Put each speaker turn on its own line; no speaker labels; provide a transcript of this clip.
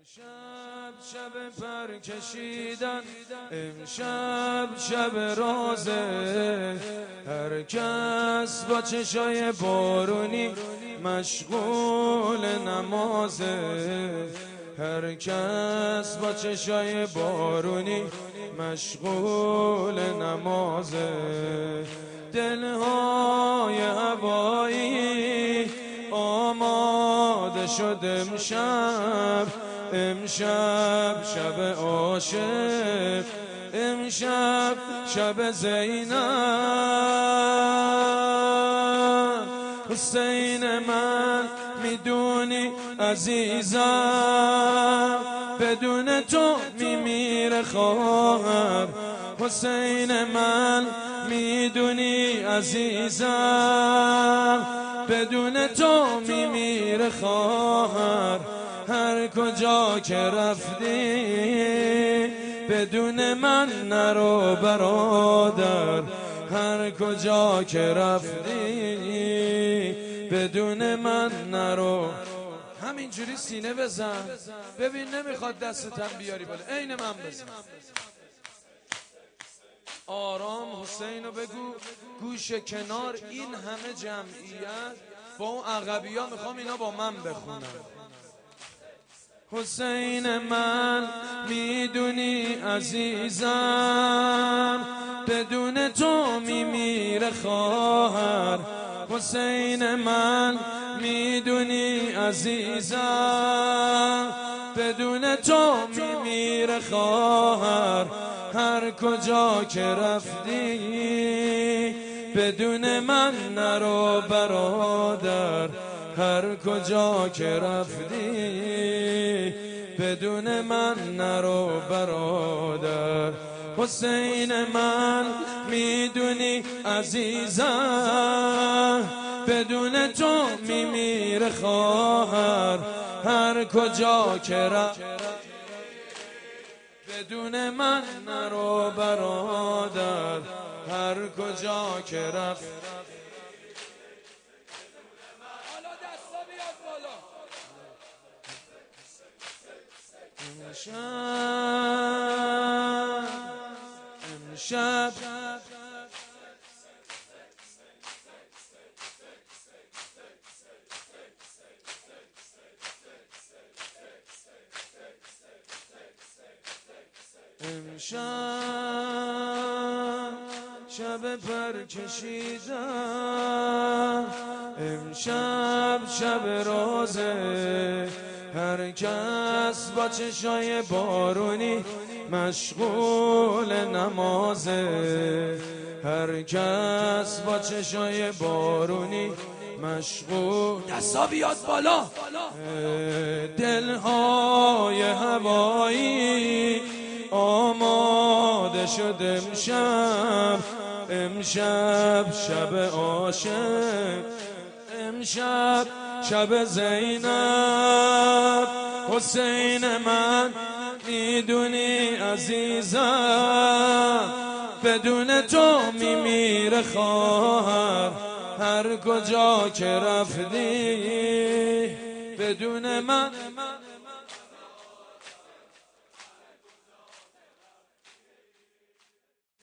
امشب شب پر کشیدن، امشب شب رازه. هر کس با چشای بارونی مشغول نمازه. هر کس با چشای بارونی مشغول نمازه. دلهای هوایی آماده شد امشب، امشب شب عاشق، امشب شب زینب. حسین من میدونی عزیزم، بدون تو میمیره خواهر. حسین من میدونی عزیزم، بدون تو میمیره خواهر. هر کجا که رفتی بدون من نرو برادر. هر کجا که رفتی بدون من نرو. همینجوری سینه بزن، ببین نمیخواد دستتم بیاری بالا، عین من بزن. آرام حسینو بگو گوش کنار. این همه جمعیت با اون عقبی ها میخوام اینا با من بخونن. حسین من میدونی عزیزم، بدون تو میمیره خواهر. حسین من میدونی عزیزم، بدون تو میمیره خواهر. هر کجا که رفتی بدون من نرو برادر. هر کجا که رفتی بدون من نرو برادر. حسین من میدونی عزیزم، بدون تو میمیره خواهر. هر کجا که رفتی بدون من نرو برادر. هر کجا که رفتی. امشب امشب شب پر کشیدن، امشب شب رازه. هر کس با چشای بارونی مشغول نمازه. هر کس با چشای بارونی مشغول. دستا بیاد بالا. دلهای هوایی آماده شد امشب، امشب شب عاشق، امشب شب زینب. حسین من میدونی عزیزم، بدون تو میمیره خواهر. هر کجا که رفتی بدون من